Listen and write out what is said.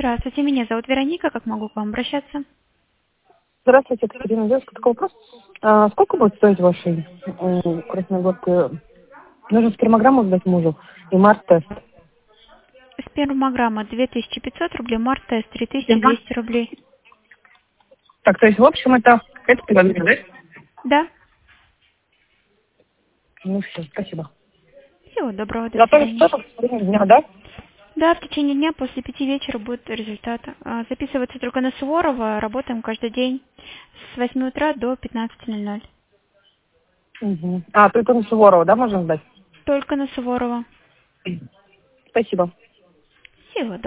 Здравствуйте, меня зовут Вероника. Как могу к вам обращаться? Здравствуйте, Екатерина. Девушка, такой вопрос. Сколько будет стоить вашей красногорской? Нужно спермограмму сдать мужу и март-тест. Спермограмма 2500 рублей, март-тест Ага. 3200 рублей. Так, то есть, в общем, это половина, да? Да. Ну все, спасибо. Всего доброго, до Готовить свидания. что-то в течение дня, да? Да, в течение дня после 5 вечера будет результат. Записываться только на Суворова. Работаем каждый день с 8 утра до 15:00. Угу. Только на Суворова, да, можно сдать? Только на Суворова. Спасибо. Всего